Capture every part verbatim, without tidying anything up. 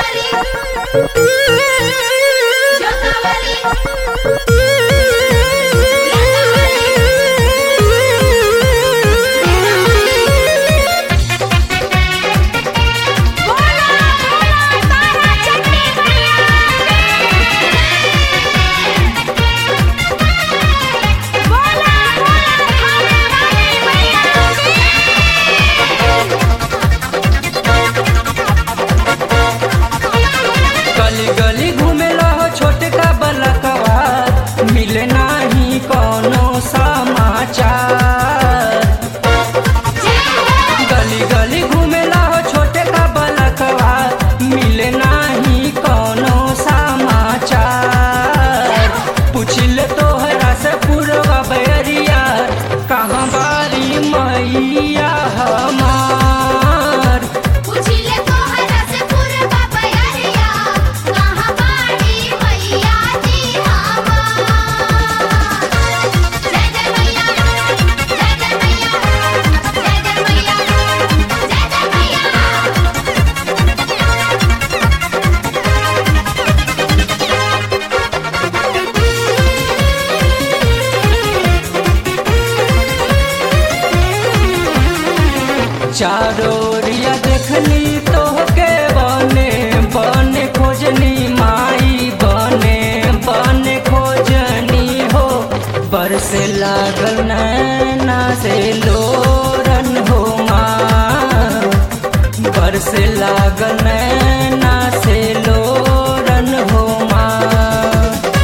चारोरिया देखनी तोहके बने बने खोजनी माई बने बने खोजनी हो बरसे लागल नैना से लोरन हो माँ बरसे लागल नैना से लोरन हो माँ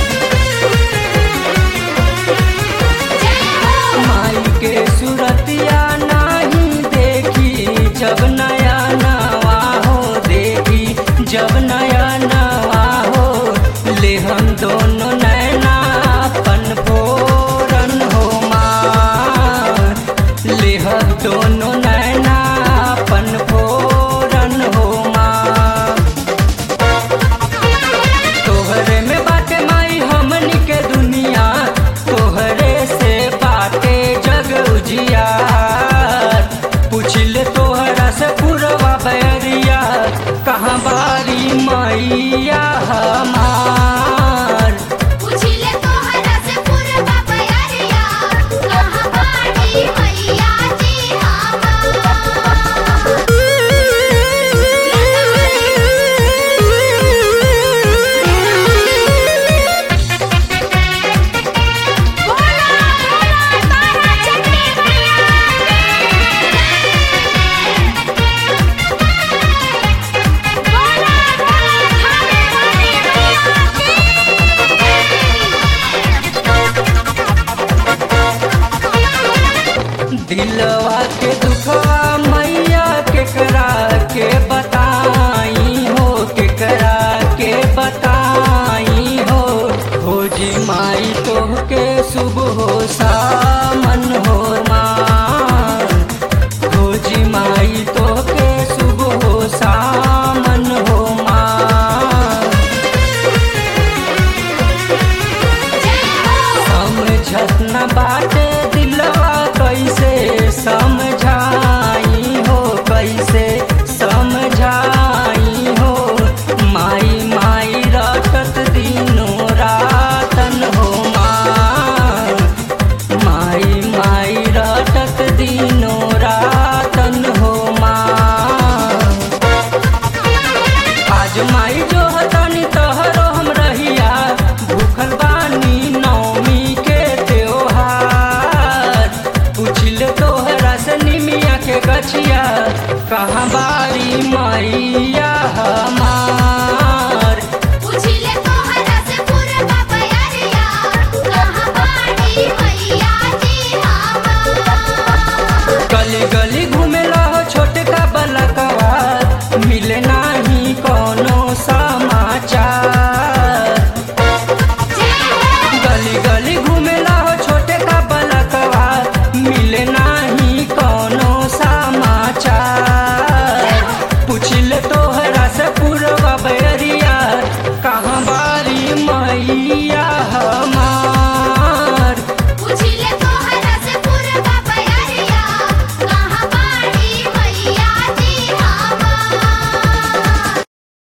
माई के सूरतिया जब नया नवा हो देखी जब नया नवा हो ले हम दोनों नैना पन फोरन हो माँ ले हम दोनों नैना पन फोरन हो माँ तोहरे में बाटे माई हमनी के दुनिया तोहरे से बाटे जग उजियार पूछले तोहरा से पूरवा बैरिया कहाँ बारी मैया हमार पूछले तोहरा से पूरवा बैरिया कहाँ बारी मैया जी दिलवा के दुखवा मैया केकरा के बताई हो केकरा के बताई हो हो जी माई तोहके सुबह हो सामन हो माँ हो जी माई तोहके सुबह हो सामन हो माँ समझत न बाटे दिलवा कैसे समझाई हो कैसे समझाई हो माई माई रटत दिनों रातन हो माँ माई माई रटत दिनों रातन हो माँ आज माई जो हतनी तोहरो हम रहिया भूखल बानी नौमी के त्योहार पूछले तोहरा से निमिया के गछिया कहाँ बारी मैया हमार